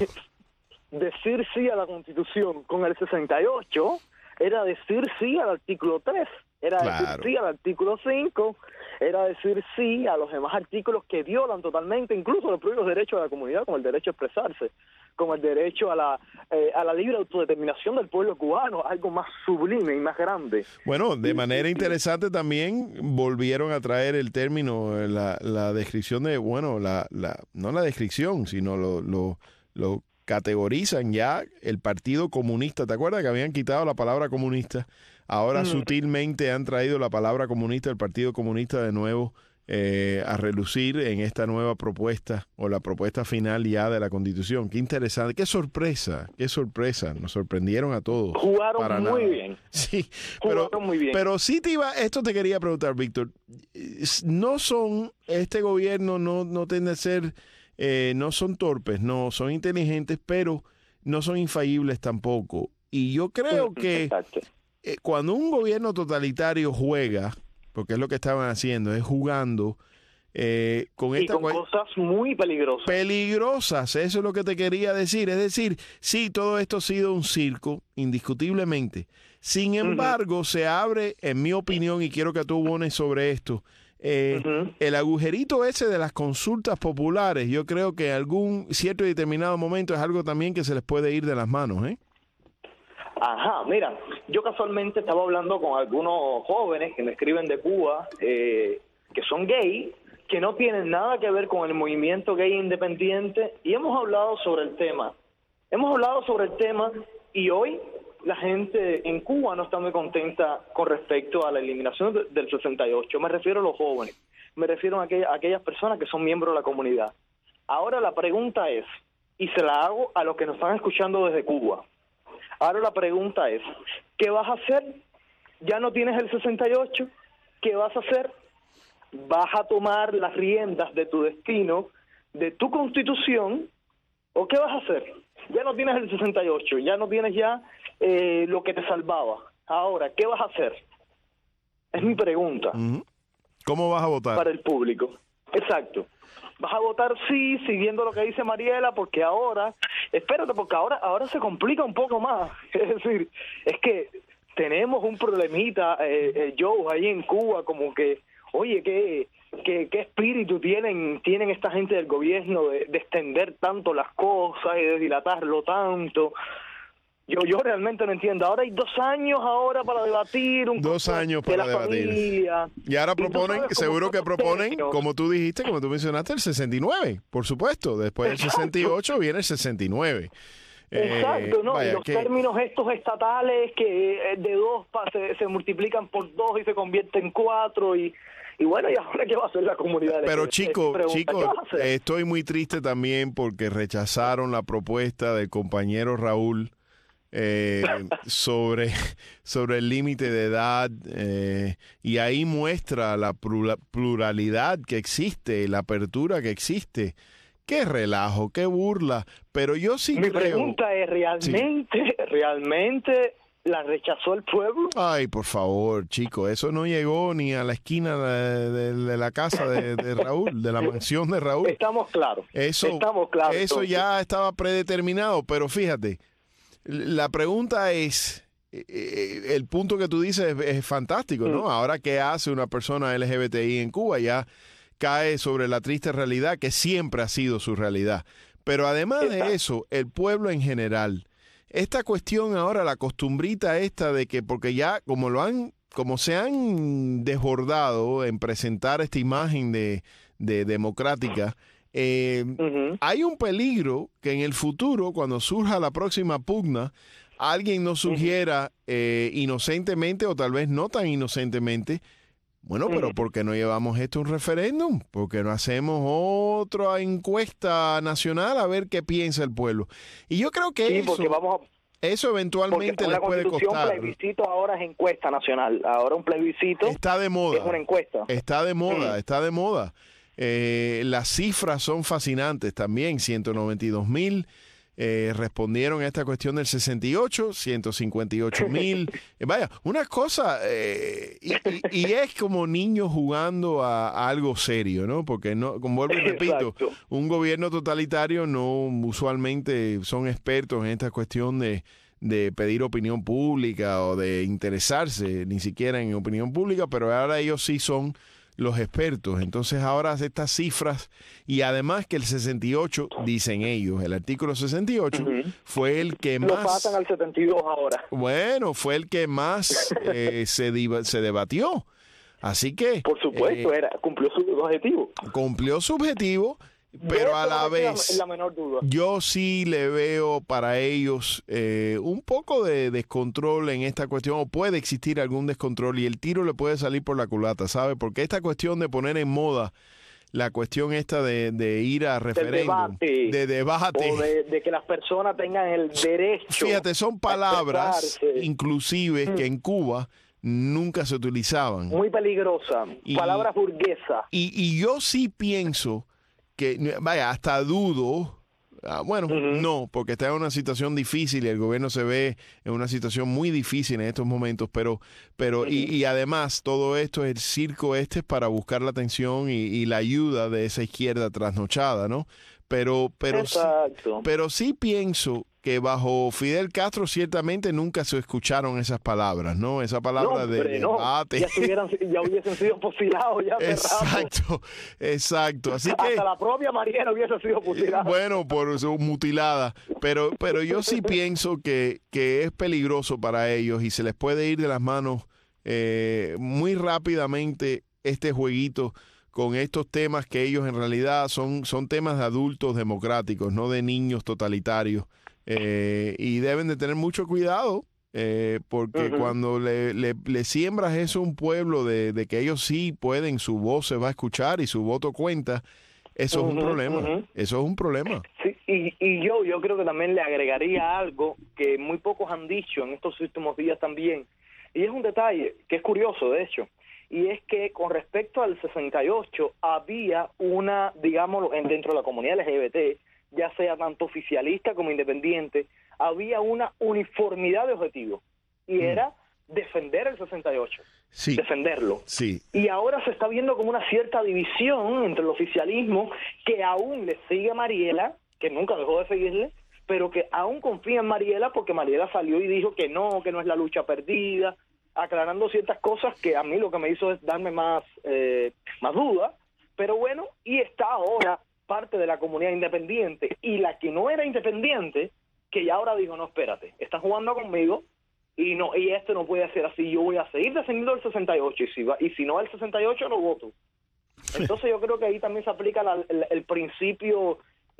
Decir sí a la Constitución con el sesenta y ocho era decir sí al artículo tres, era claro. decir sí al artículo cinco, era decir sí a los demás artículos que violan totalmente incluso los propios derechos de la comunidad, como el derecho a expresarse, como el derecho a la eh, a la libre autodeterminación del pueblo cubano, algo más sublime y más grande. Bueno, de manera interesante también volvieron a traer el término, la, la descripción de, bueno, la, la no la descripción, sino lo, lo, lo categorizan ya el Partido Comunista. ¿Te acuerdas que habían quitado la palabra comunista? Ahora mm. sutilmente han traído la palabra comunista, el Partido Comunista de nuevo eh, a relucir en esta nueva propuesta o la propuesta final ya de la Constitución. Qué interesante, qué sorpresa, qué sorpresa. Nos sorprendieron a todos. Jugaron para muy nada. bien. Sí, Jugaron pero, muy bien. pero sí te iba, esto te quería preguntar, Víctor. No son, este gobierno no, no tiende a ser... Eh, no son torpes, no, son inteligentes, pero no son infalibles tampoco. Y yo creo que eh, cuando un gobierno totalitario juega, porque es lo que estaban haciendo, es jugando, Eh, con y esta con cosas muy peligrosas. Peligrosas, eso es lo que te quería decir. Es decir, sí, todo esto ha sido un circo, indiscutiblemente. Sin embargo, uh-huh. se abre, en mi opinión, y quiero que tú abones sobre esto, eh, uh-huh. el agujerito ese de las consultas populares. Yo creo que en algún cierto y determinado momento es algo también que se les puede ir de las manos, ¿eh? Ajá, mira, yo casualmente estaba hablando con algunos jóvenes que me escriben de Cuba, eh, que son gay, que no tienen nada que ver con el movimiento gay independiente, y hemos hablado sobre el tema. Hemos hablado sobre el tema y hoy la gente en Cuba no está muy contenta con respecto a la eliminación de, del sesenta y ocho. Me refiero a los jóvenes, me refiero a, aquella, a aquellas personas que son miembros de la comunidad. Ahora la pregunta es, y se la hago a los que nos están escuchando desde Cuba, ahora la pregunta es, ¿qué vas a hacer? Ya no tienes el sesenta y ocho, ¿qué vas a hacer? ¿Vas a tomar las riendas de tu destino, de tu constitución, o qué vas a hacer? Ya no tienes el sesenta y ocho, ya no tienes ya eh, lo que te salvaba. Ahora, ¿qué vas a hacer? Es mi pregunta. Uh-huh. ¿Cómo vas a votar? Para el público. Exacto. ¿Vas a votar sí, siguiendo lo que dice Mariela? Porque ahora, espérate, porque ahora, ahora se complica un poco más. Es decir, es que tenemos un problemita, eh, eh, Joe, ahí en Cuba, como que, oye, ¿qué, qué, qué espíritu tienen tienen esta gente del gobierno de, de extender tanto las cosas y de dilatarlo tanto? Yo yo realmente no entiendo. Ahora hay dos años ahora para debatir. Un dos años para de la debatir. Familia. Y ahora proponen, y seguro que proponen, serios. Como tú dijiste, como tú mencionaste, el sesenta y nueve, por supuesto. Después del Exacto. sesenta y ocho viene el sesenta y nueve. Exacto, eh, ¿no? Vaya, y los que... términos estos estatales que de dos se, se multiplican por dos y se convierten en cuatro y, y bueno, ¿y ahora qué va a hacer la comunidad? Pero chico, chico, estoy muy triste también porque rechazaron la propuesta del compañero Raúl eh, sobre, sobre el límite de edad eh, y ahí muestra la pluralidad que existe, la apertura que existe. Qué relajo, qué burla, pero yo sí Mi creo... Mi pregunta es, ¿realmente, sí. realmente la rechazó el pueblo? Ay, por favor, chico, eso no llegó ni a la esquina de, de, de la casa de, de Raúl, de la mansión de Raúl. Estamos claros, eso, estamos claros. Eso entonces. ya estaba predeterminado, pero fíjate, la pregunta es... El punto que tú dices es, es fantático, ¿no? Mm. Ahora, ¿qué hace una persona L G B T I en Cuba? Ya cae sobre la triste realidad que siempre ha sido su realidad. Pero además Exacto. de eso, el pueblo en general, esta cuestión ahora, la costumbrita esta de que, porque ya como lo han, como se han desbordado en presentar esta imagen de, de democrática, eh, uh-huh. hay un peligro que en el futuro, cuando surja la próxima pugna, alguien nos sugiera uh-huh. eh, inocentemente o tal vez no tan inocentemente, bueno, pero ¿por qué no llevamos esto a un referéndum? ¿Por qué no hacemos otra encuesta nacional a ver qué piensa el pueblo? Y yo creo que sí, eso, porque vamos a, eso eventualmente les puede costar. Un plebiscito ahora es encuesta nacional. Ahora un plebiscito está de moda. Es una encuesta. Está de moda, mm. está de moda. Eh, las cifras son fascinantes también, ciento noventa y dos mil. Eh, respondieron a esta cuestión del sesenta y ocho, ciento cincuenta y ocho mil. Eh, vaya, una cosa, eh, y, y, y es como niños jugando a, a algo serio, ¿no? Porque, no, como vuelvo y repito, Exacto. un gobierno totalitario no usualmente son expertos en esta cuestión de, de pedir opinión pública o de interesarse ni siquiera en opinión pública, pero ahora ellos sí son los expertos. Entonces ahora estas cifras, y además que el sesenta y ocho, dicen ellos, el artículo sesenta y ocho uh-huh. fue el que más... Lo pasan al setenta y dos ahora. Bueno, fue el que más eh, se, diva, se debatió. Así que... Por supuesto, eh, era cumplió su objetivo. Cumplió su objetivo, pero a la vez, la menor duda. yo sí le veo para ellos eh, un poco de descontrol en esta cuestión, o puede existir algún descontrol y el tiro le puede salir por la culata, ¿sabe? Porque esta cuestión de poner en moda la cuestión esta de, de ir a referéndum, debate, de debate, o de, de que las personas tengan el derecho. Fíjate, son palabras inclusive mm. que en Cuba nunca se utilizaban. Muy peligrosa, y, palabras burguesas. Y, y yo sí pienso que, vaya, hasta dudo, Ah, bueno, Ujú. no, porque está en una situación difícil y el gobierno se ve en una situación muy difícil en estos momentos, pero, pero y, y además todo esto, el circo este es para buscar la atención y, y la ayuda de esa izquierda trasnochada, ¿no? Pero, pero, sí, Exacto. pero sí pienso que bajo Fidel Castro ciertamente nunca se escucharon esas palabras, ¿no? Esa palabra no, de hombre, no. debate. Ya, estuvieran, ya hubiesen sido fusilados ya hace rato. Exacto, exacto. Así que Hasta la propia Mariela hubiese sido fusilada. bueno, por su mutilada, pero, pero yo sí pienso que, que es peligroso para ellos y se les puede ir de las manos eh, muy rápidamente este jueguito con estos temas que ellos en realidad son, son temas de adultos democráticos, no de niños totalitarios, eh, y deben de tener mucho cuidado. Eh, porque Ujú. cuando le, le, le siembras eso a un pueblo de, de que ellos sí pueden, su voz se va a escuchar y su voto cuenta, eso es un Ujú, problema, ujú. eso es un problema. Sí, y, y yo, yo creo que también le agregaría algo que muy pocos han dicho en estos últimos días también, y es un detalle que es curioso, de hecho, y es que con respecto al sesenta y ocho había una, digámoslo, en- dentro de la comunidad L G B T, ya sea tanto oficialista como independiente, había una uniformidad de objetivos, y era defender el sesenta y ocho, Sí, defenderlo. sí, Y ahora se está viendo como una cierta división entre el oficialismo, que aún le sigue a Mariela, que nunca dejó de seguirle, pero que aún confía en Mariela porque Mariela salió y dijo que no, que no es la lucha perdida, aclarando ciertas cosas que a mí lo que me hizo es darme más, eh, más duda. Pero bueno, y está ahora parte de la comunidad independiente, y la que no era independiente, que ya ahora dijo, no, espérate, están jugando conmigo, y no, y esto no puede ser así, yo voy a seguir defendiendo el sesenta y ocho, y si va, y si no el sesenta y ocho no voto. Entonces yo creo que ahí también se aplica la- el, el principio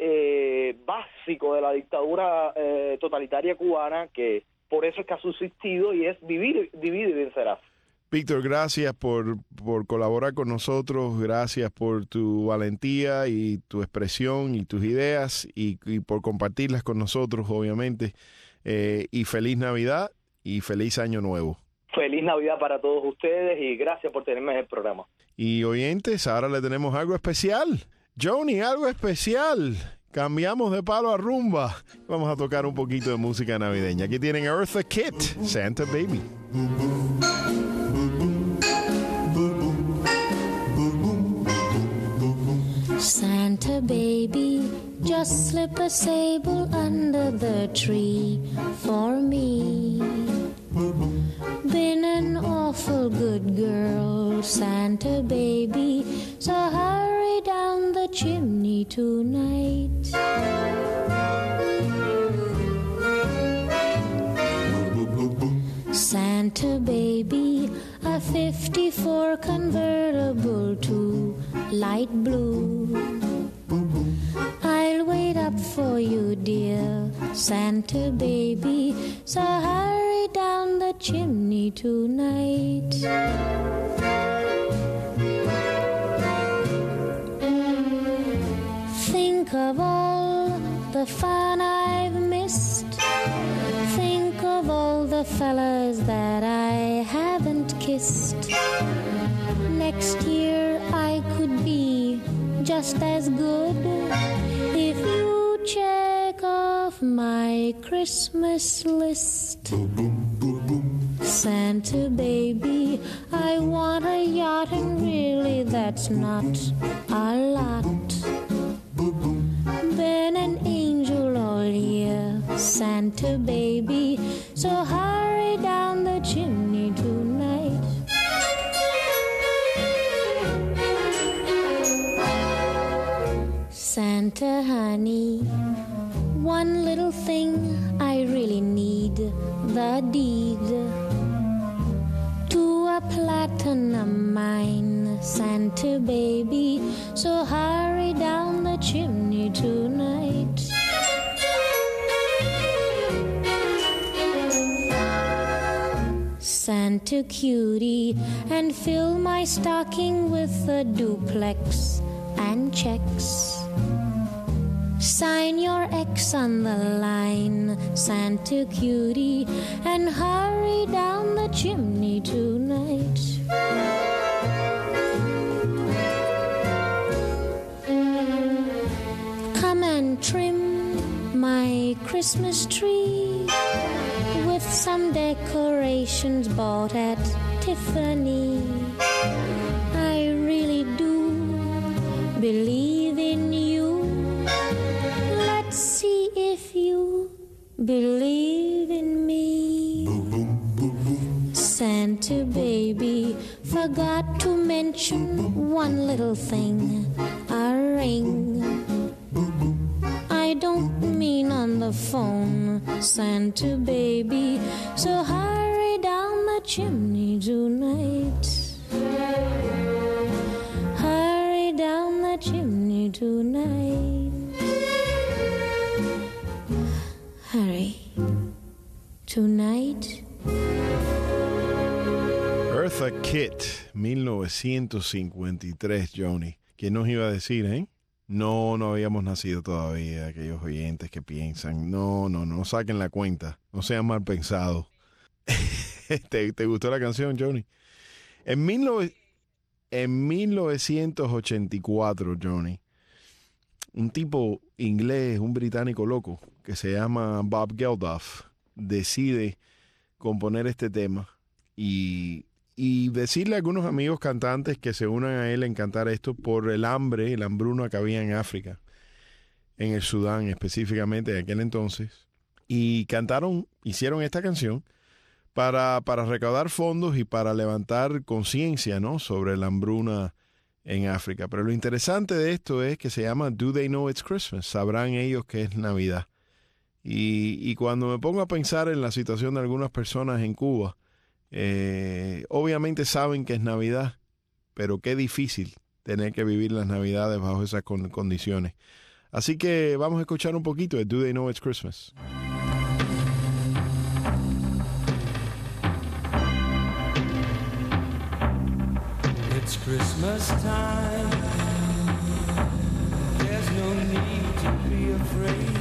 eh, básico de la dictadura eh, totalitaria cubana, que por eso es que ha subsistido, y es vivir, divide y vencerás. Víctor, gracias por, por colaborar con nosotros, gracias por tu valentía y tu expresión y tus ideas y, y por compartirlas con nosotros, obviamente. Eh, y feliz Navidad y feliz Año Nuevo. Feliz Navidad para todos ustedes y gracias por tenerme en el programa. Y oyentes, ahora le tenemos algo especial. Joni, algo especial. Cambiamos de palo a rumba. Vamos a tocar un poquito de música navideña. Aquí tienen a Eartha Kitt, Santa Baby. Santa baby, just slip a sable under the tree for me. Been an awful good girl, Santa baby, so hurry down the chimney tonight. Santa baby, a fifty-four convertible to light blue. I'll wait up for you, dear Santa baby, so hurry down the chimney tonight. Think of all the fun I've missed. Think of all the fellas that I haven't kissed. Next year I could be just as good if you check off my Christmas list. Santa baby, I want a yacht, and really that's not a lot. Been an angel all year, Santa baby, so hurry down the chimney tonight. Santa honey, one little thing I really need, the deed to a platinum mine, Santa baby, so hurry down the chimney tonight. Santa cutie, and fill my stocking with a duplex and checks. Sign your X on the line, Santa cutie, and hurry down the chimney tonight. Come and trim Christmas tree with some decorations bought at Tiffany. I really do believe in you. Let's see if you believe in me. Santa baby forgot to mention one little thing, a ring. I don't mean on the phone, Santa baby, so hurry down the chimney tonight. Hurry down the chimney tonight. Hurry. Tonight. Eartha Kitt, mil novecientos cincuenta y tres, Johnny. ¿Quién nos iba a decir, eh? No, no habíamos nacido todavía, aquellos oyentes que piensan. No, no, no saquen la cuenta. No sean mal pensados. ¿Te, ¿Te gustó la canción, Johnny? En, mil nove... en mil novecientos ochenta y cuatro, Johnny, un tipo inglés, un británico loco, que se llama Bob Geldof, decide componer este tema y, y decirle a algunos amigos cantantes que se unan a él en cantar esto por el hambre, el hambruna que había en África, en el Sudán específicamente en aquel entonces, y cantaron, hicieron esta canción para, para recaudar fondos y para levantar conciencia, ¿no?, sobre la hambruna en África. Pero lo interesante de esto es que se llama Do They Know It's Christmas? Sabrán ellos que es Navidad. Y, y cuando me pongo a pensar en la situación de algunas personas en Cuba, eh, obviamente saben que es Navidad, pero qué difícil tener que vivir las Navidades bajo esas con- condiciones. Así que vamos a escuchar un poquito de Do They Know It's Christmas. It's Christmas time. There's no need to be afraid.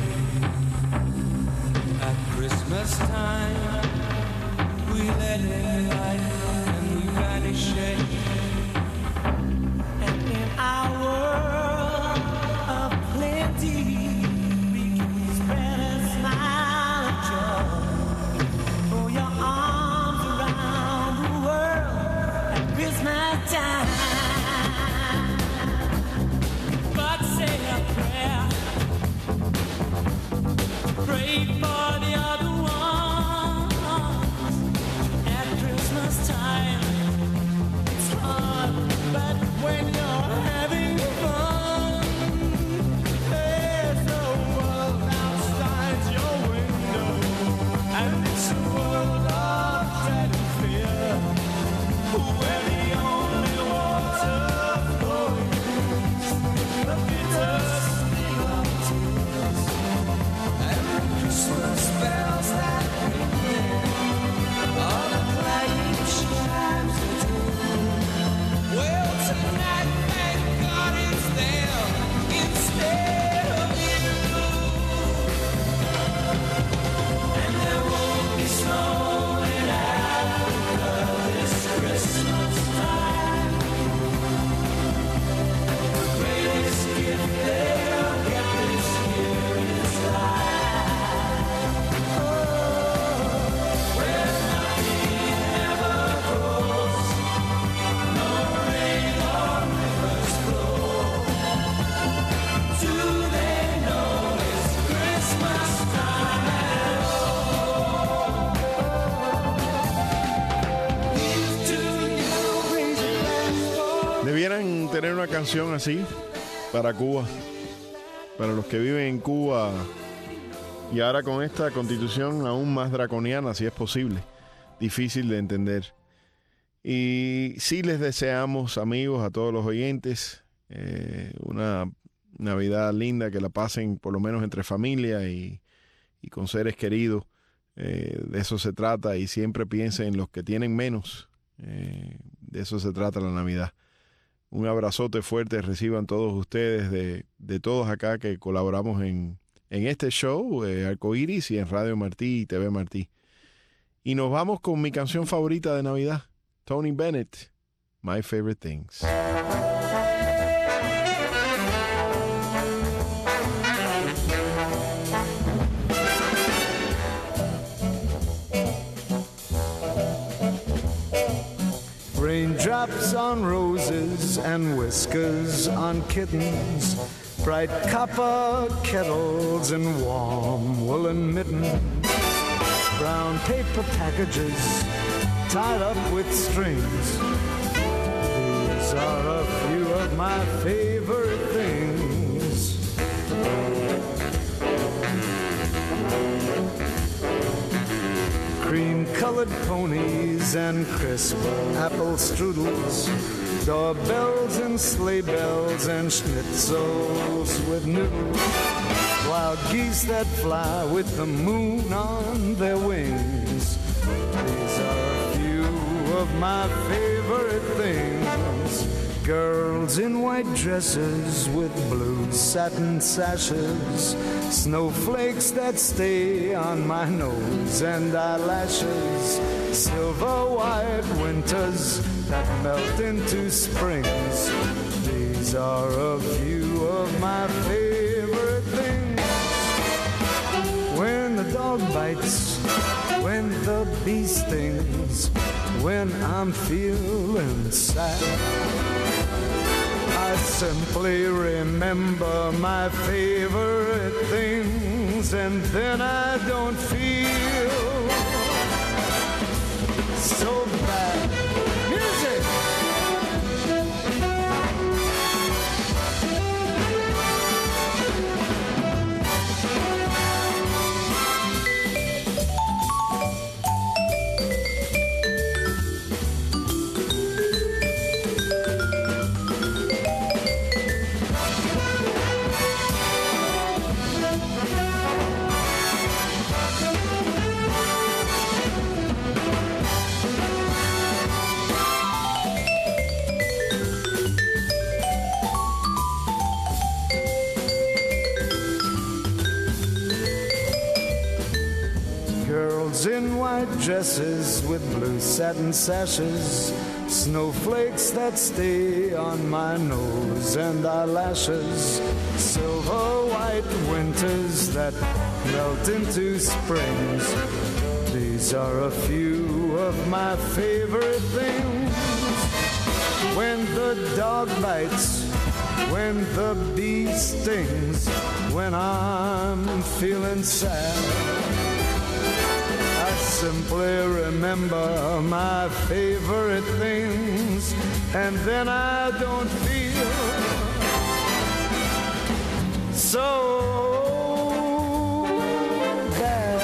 At Christmas time, we let in light and we vanish it. And in our world of plenty, we can spread a smile of joy. Throw your arms around the world at Christmas time. But say a prayer. Pray for the other ones at Christmas time. It's hard, but when you're having fun, there's a world outside your window, and it's a world of dread and fear, where the only water flowing is the bitter sting of tears. Christmas bells that ring, all the clanging chimes that do. Well, tonight, thank God it's them instead of you. And there won't be snow in Africa this Christmas time. The greatest gift they'll get this year is life. Debieran tener una canción así para Cuba, para los que viven en Cuba, y ahora con esta constitución aún más draconiana, si es posible, difícil de entender. Y sí les deseamos, amigos, a todos los oyentes, eh, una Navidad linda, que la pasen por lo menos entre familia y, y con seres queridos. Eh, de eso se trata, y siempre piensen en los que tienen menos. Eh, de eso se trata la Navidad. Un abrazote fuerte reciban todos ustedes, de, de todos acá que colaboramos en, en este show, eh, Arcoíris, y en Radio Martí y T V Martí. Y nos vamos con mi canción favorita de Navidad, Tony Bennett, My Favorite Things. raindrops on roses and whiskers on kittens, bright copper kettles and warm woolen mittens, brown paper packages tied up with strings. These are a few of my favorite things. Cream-colored ponies and crisp apple strudels, doorbells and sleigh bells and schnitzels with noodles, wild geese that fly with the moon on their wings. These are a few of my favorite things. Girls in white dresses with blue satin sashes, snowflakes that stay on my nose and eyelashes, silver white winters that melt into springs. These are a few of my favorite things. When the dog bites, when the bee stings, when I'm feeling sad, I simply remember my favorite things, and then I don't feel so bad. Music! In white dresses with blue satin sashes, snowflakes that stay on my nose and eyelashes, silver white winters that melt into springs. These are a few of my favorite things. When the dog bites, when the bee stings, when I'm feeling sad, I simply remember my favorite things, and then I don't feel so bad.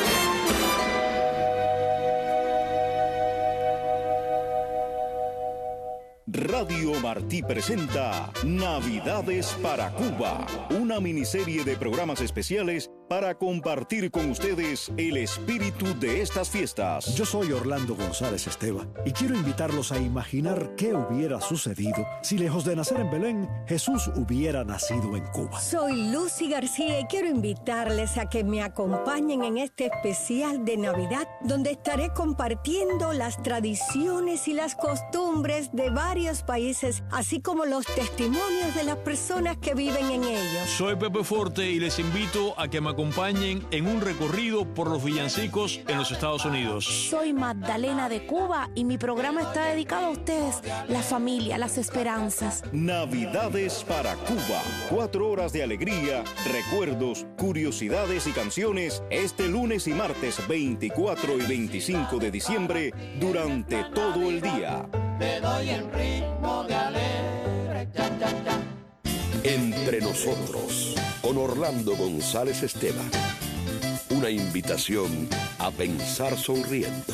Radio Martí presenta Navidades para Cuba, una miniserie de programas especiales para compartir con ustedes el espíritu de estas fiestas. Yo soy Orlando González Esteban y quiero invitarlos a imaginar qué hubiera sucedido si, lejos de nacer en Belén, Jesús hubiera nacido en Cuba. Soy Lucy García y quiero invitarles a que me acompañen en este especial de Navidad, donde estaré compartiendo las tradiciones y las costumbres de varios países, así como los testimonios de las personas que viven en ellos. Soy Pepe Forte y les invito a que me acompañen en un recorrido por los villancicos en los Estados Unidos. Soy Magdalena de Cuba y mi programa está dedicado a ustedes, la familia, las esperanzas. Navidades para Cuba. Cuatro horas de alegría, recuerdos, curiosidades y canciones este lunes y martes veinticuatro y veinticinco de diciembre durante todo el día. Te doy el ritmo de alegre, cha, cha, cha. Entre nosotros, con Orlando González Esteban. Una invitación a pensar sonriendo.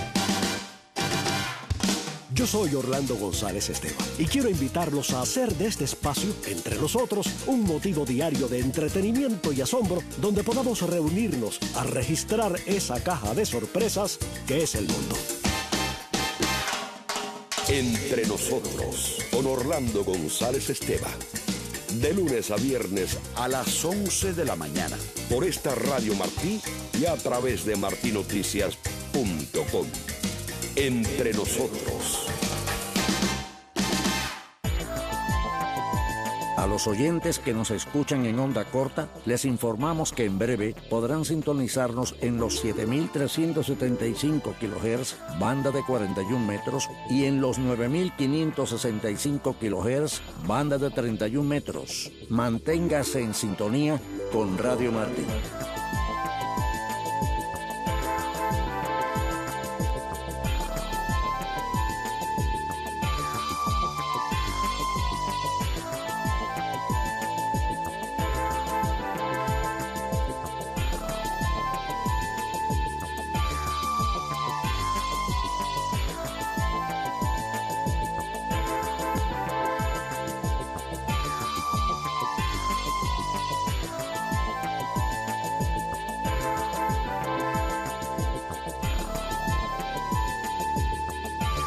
Yo soy Orlando González Esteban y quiero invitarlos a hacer de este espacio, Entre Nosotros, un motivo diario de entretenimiento y asombro donde podamos reunirnos a registrar esa caja de sorpresas que es el mundo. Entre Nosotros, con Orlando González Esteban. De lunes a viernes a las once de la mañana, por esta Radio Martí y a través de martí noticias punto com. Entre Nosotros. A los oyentes que nos escuchan en onda corta, les informamos que en breve podrán sintonizarnos en los siete mil trescientos setenta y cinco kilohertz, banda de cuarenta y un metros, y en los nueve mil quinientos sesenta y cinco kilohertz, banda de treinta y un metros. Manténgase en sintonía con Radio Martí.